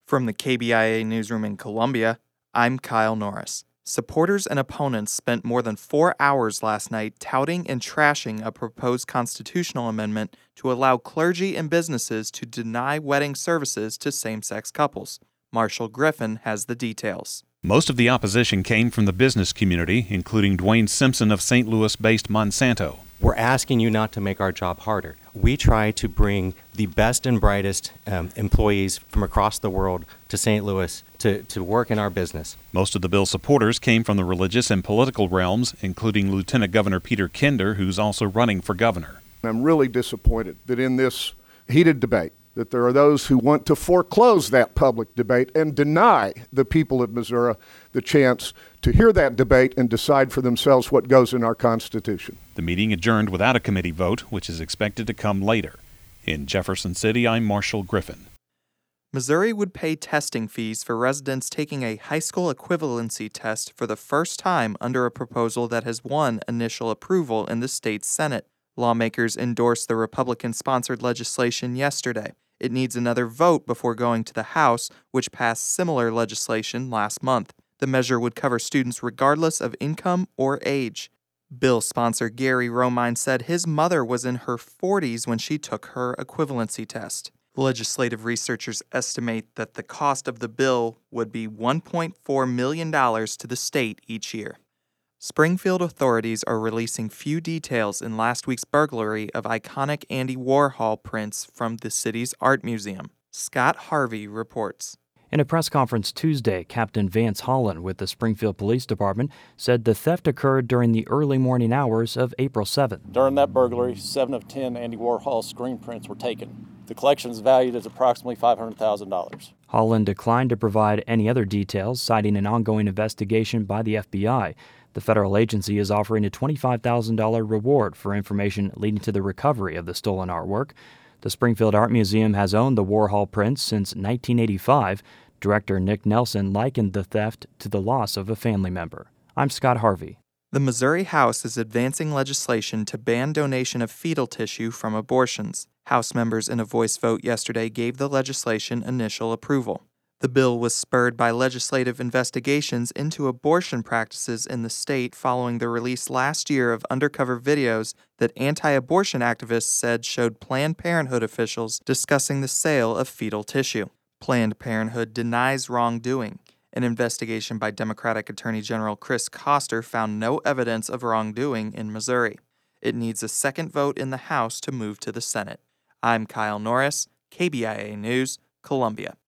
From the KBIA newsroom in Columbia, I'm Kyle Norris. Supporters and opponents spent more than 4 hours last night touting and trashing a proposed constitutional amendment to allow clergy and businesses to deny wedding services to same-sex couples. Marshall Griffin has the details. Most of the opposition came from the business community, including Dwayne Simpson of St. Louis-based Monsanto. We're asking you not to make our job harder. We try to bring the best and brightest employees from across the world to St. Louis to work in our business. Most of the bill's supporters came from the religious and political realms, including Lieutenant Governor Peter Kinder, who's also running for governor. I'm really disappointed that in this heated debate, that there are those who want to foreclose that public debate and deny the people of Missouri the chance to hear that debate and decide for themselves what goes in our Constitution. The meeting adjourned without a committee vote, which is expected to come later. In Jefferson City, I'm Marshall Griffin. Missouri would pay testing fees for residents taking a high school equivalency test for the first time under a proposal that has won initial approval in the state's Senate. Lawmakers endorsed the Republican-sponsored legislation yesterday. It needs another vote before going to the House, which passed similar legislation last month. The measure would cover students regardless of income or age. Bill sponsor Gary Romine said his mother was in her 40s when she took her equivalency test. Legislative researchers estimate that the cost of the bill would be $1.4 million to the state each year. Springfield authorities are releasing few details in last week's burglary of iconic Andy Warhol prints from the city's art museum. Scott Harvey reports. In a press conference Tuesday, Captain Vance Holland with the Springfield Police Department said the theft occurred during the early morning hours of April 7th. During that burglary, 7 of 10 Andy Warhol screen prints were taken. The collection is valued at approximately $500,000. Holland declined to provide any other details, citing an ongoing investigation by the FBI. The federal agency is offering a $25,000 reward for information leading to the recovery of the stolen artwork. The Springfield Art Museum has owned the Warhol prints since 1985. Director Nick Nelson likened the theft to the loss of a family member. I'm Scott Harvey. The Missouri House is advancing legislation to ban donation of fetal tissue from abortions. House members in a voice vote yesterday gave the legislation initial approval. The bill was spurred by legislative investigations into abortion practices in the state following the release last year of undercover videos that anti-abortion activists said showed Planned Parenthood officials discussing the sale of fetal tissue. Planned Parenthood denies wrongdoing. An investigation by Democratic Attorney General Chris Koster found no evidence of wrongdoing in Missouri. It needs a second vote in the House to move to the Senate. I'm Kyle Norris, KBIA News, Columbia.